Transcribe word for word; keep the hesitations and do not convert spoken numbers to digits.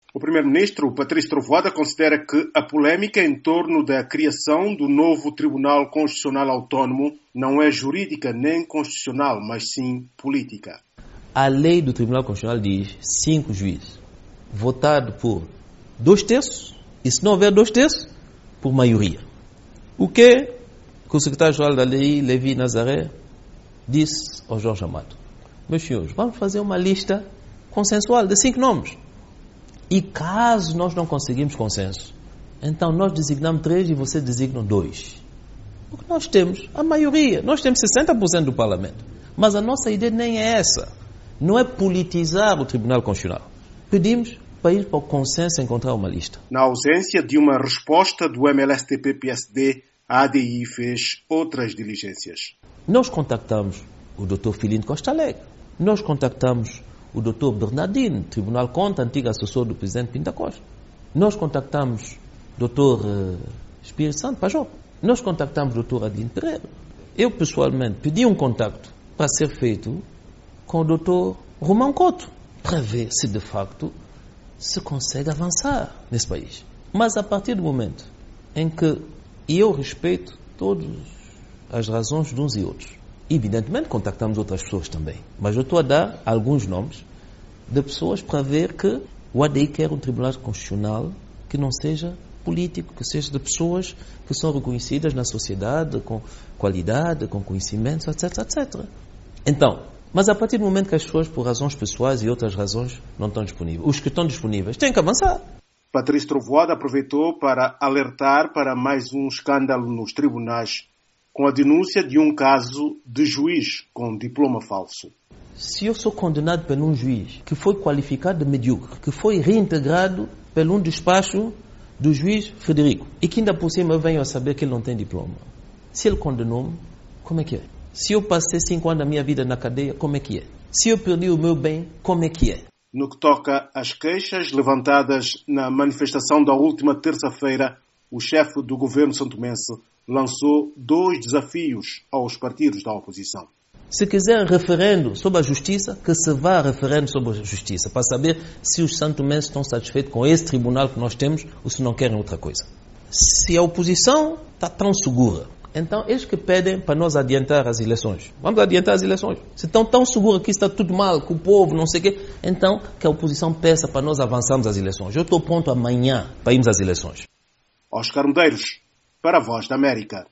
O primeiro-ministro Patrício Trovoada considera que a polêmica em torno da criação do novo Tribunal Constitucional Autónomo não é jurídica nem constitucional, mas sim política. A lei do Tribunal Constitucional diz cinco juízes, votado por dois terços, e se não houver dois terços, por maioria. O que, que o secretário-geral da lei, Levi Nazaré, disse ao Jorge Amado: meus senhores, vamos fazer uma lista consensual de cinco nomes. E caso nós não conseguimos consenso, então nós designamos três e vocês designam dois. Porque nós temos a maioria, nós temos sessenta por cento do Parlamento. Mas a nossa ideia nem é essa. Não é politizar o Tribunal Constitucional. Pedimos para ir para o consenso e encontrar uma lista. Na ausência de uma resposta do M L S T P-P S D, a A D I fez outras diligências. Nós contactamos o doutor Filino Costa Alegre. Nós contactamos o doutor Bernardino, Tribunal Conta, antigo assessor do presidente Pinto da Costa. Nós contactamos o doutor uh, Espírito Santo Pajó. Nós contactamos o doutor Adelino Pereira. Eu, pessoalmente, pedi um contacto para ser feito com o doutor Romão Couto, para ver se, de facto, se consegue avançar nesse país. Mas, a partir do momento em que, e eu respeito todas as razões de uns e outros, evidentemente contactamos outras pessoas também, mas eu estou a dar alguns nomes de pessoas para ver que o A D I quer um Tribunal Constitucional que não seja político, que seja de pessoas que são reconhecidas na sociedade, com qualidade, com conhecimentos, etc, etcétera. Então, mas a partir do momento que as pessoas, por razões pessoais e outras razões, não estão disponíveis, os que estão disponíveis têm que avançar. Patrício Trovoada aproveitou para alertar para mais um escândalo nos tribunais, com a denúncia de um caso de juiz com diploma falso. Se eu sou condenado por um juiz que foi qualificado de medíocre, que foi reintegrado por um despacho do juiz Frederico, e que ainda por cima eu venho a saber que ele não tem diploma, se ele condenou-me, como é que é? Se eu passei cinco anos da minha vida na cadeia, como é que é? Se eu perdi o meu bem, como é que é? No que toca às queixas levantadas na manifestação da última terça-feira, o chefe do governo santomense lançou dois desafios aos partidos da oposição. Se quiser referendo sobre a justiça, que se vá a referendo sobre a justiça, para saber se os santomenses estão satisfeitos com esse tribunal que nós temos ou se não querem outra coisa. Se a oposição está tão segura, então eles que pedem para nós adiantar as eleições. Vamos adiantar as eleições. Se estão tão seguros que está tudo mal, que o povo, não sei o quê, então que a oposição peça para nós avançarmos as eleições. Eu estou pronto amanhã para irmos às eleições. Oscar Medeiros, para a Voz da América.